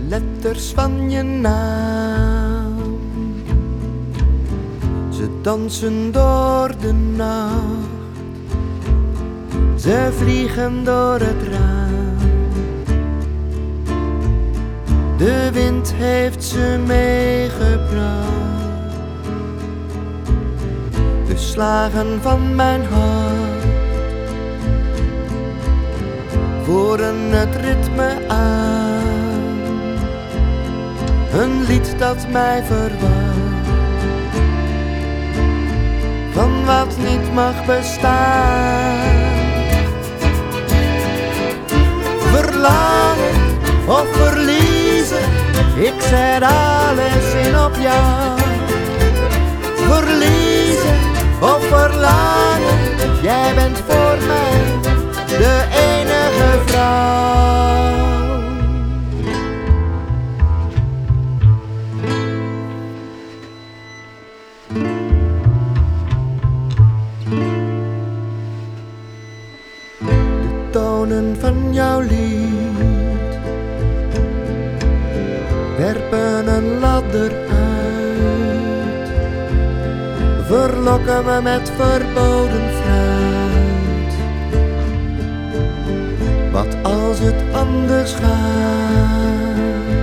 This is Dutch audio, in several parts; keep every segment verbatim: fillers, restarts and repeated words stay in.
letters van je naam. Ze dansen door de nacht, ze vliegen door het raam. De wind heeft ze meegebracht. De slagen van mijn hart voeren het ritme aan. Een lied dat mij verwacht van wat niet mag bestaan. Verlangen of verliezen, ik zet alles in op jou. Verliezen of verlangen, jij bent voor mij de enige vrouw. De tonen van jouw lied werpen een ladder uit, verlokken me met verboden fruit. Wat als het anders gaat?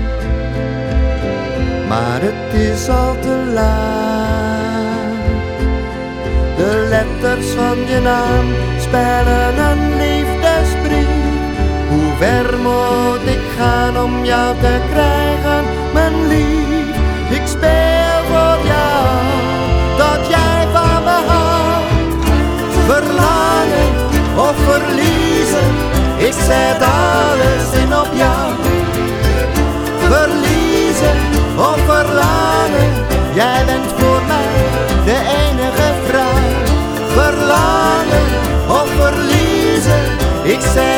Maar het is al te laat. De letters van je naam spellen een liefdesbrief. Hoe ver moet ik gaan om jou te krijgen, mijn lief? Ik speel voor jou, dat jij van me houdt. Verlangen of verliezen, ik zet alles in op jou. Verliezen of verlangen, jij bent voor mij de enige vrouw. Verlangen of verliezen, ik zet